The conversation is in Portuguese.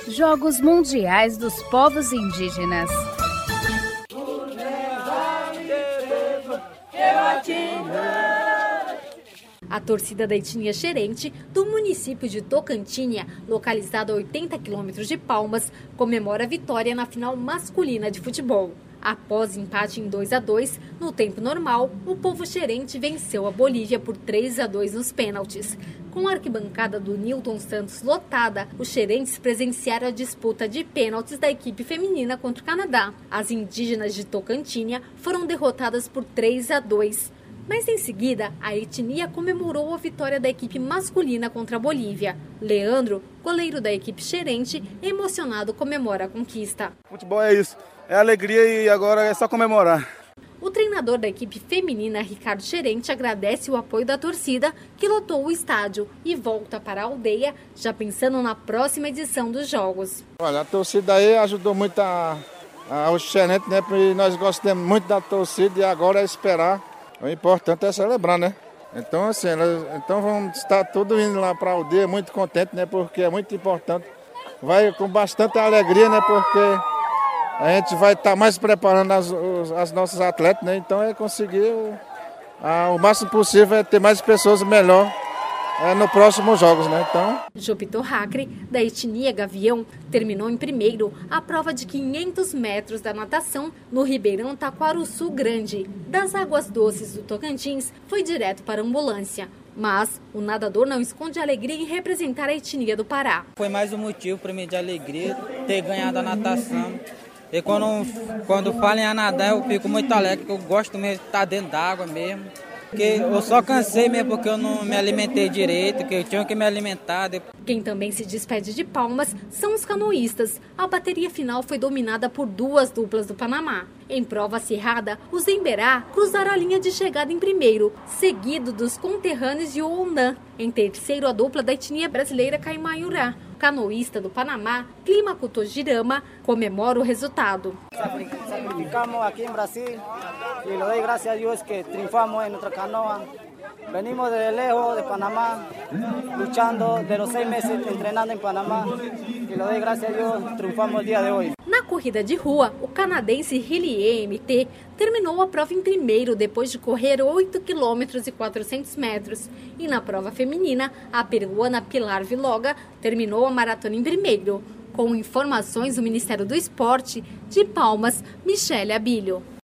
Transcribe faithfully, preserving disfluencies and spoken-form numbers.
Jogos Mundiais dos Povos Indígenas. A torcida da etnia Xerente, do município de Tocantinha, localizada a oitenta quilômetros de Palmas, comemora a vitória na final masculina de futebol. Após empate em dois a dois, no tempo normal, o povo xerente venceu a Bolívia por três a dois nos pênaltis. Com a arquibancada do Newton Santos lotada, os xerentes presenciaram a disputa de pênaltis da equipe feminina contra o Canadá. As indígenas de Tocantinha foram derrotadas por três a dois. Mas em seguida, a etnia comemorou a vitória da equipe masculina contra a Bolívia. Leandro, goleiro da equipe xerente, emocionado comemora a conquista. Futebol é isso, é alegria e agora é só comemorar. O treinador da equipe feminina, Ricardo Xerente, agradece o apoio da torcida que lotou o estádio e volta para a aldeia, já pensando na próxima edição dos Jogos. Olha, a torcida aí ajudou muito a, a, o Xerente, né? Porque nós gostamos muito da torcida e agora é esperar. O importante é celebrar, né? Então, assim, nós, então vamos estar todos indo lá para a aldeia, muito contente, né? Porque é muito importante. Vai com bastante alegria, né? Porque a gente vai estar mais preparando as, as nossas atletas, né? Então é conseguir o, a, o máximo possível é ter mais pessoas melhor é, no próximos jogos, né? Então. Jopito Hacre, da etnia Gavião, terminou em primeiro a prova de quinhentos metros da natação no Ribeirão Taquaruçu Grande. Das águas doces do Tocantins, foi direto para a ambulância. Mas o nadador não esconde a alegria em representar a etnia do Pará. Foi mais um motivo para mim de alegria ter ganhado a natação. E quando, quando falam em nadar, eu fico muito alegre, porque eu gosto mesmo de estar dentro d'água mesmo. Porque eu só cansei mesmo porque eu não me alimentei direito, que eu tinha que me alimentar. Quem também se despede de Palmas são os canoístas. A bateria final foi dominada por duas duplas do Panamá. Em prova acirrada, os Emberá cruzaram a linha de chegada em primeiro, seguido dos conterrâneos de Ounã. Em terceiro, a dupla da etnia brasileira Caimaiurá. O canoísta do Panamá, Clima Girama, comemora o resultado. Sacrificamos aqui em Brasil e le doy gracias a Dios que triunfamos en nuestra canoa. Venimos desde lejos de Panamá, luchando de los seis meses entrenando en Panamá y le doy gracias a Dios, triunfamos el día de hoy. Na corrida de rua, o canadense Hillie M T terminou a prova em primeiro depois de correr oito quilômetros e quatrocentos metros. E na prova feminina, a peruana Pilar Viloga terminou a maratona em primeiro. Com informações do Ministério do Esporte, de Palmas, Michele Abílio.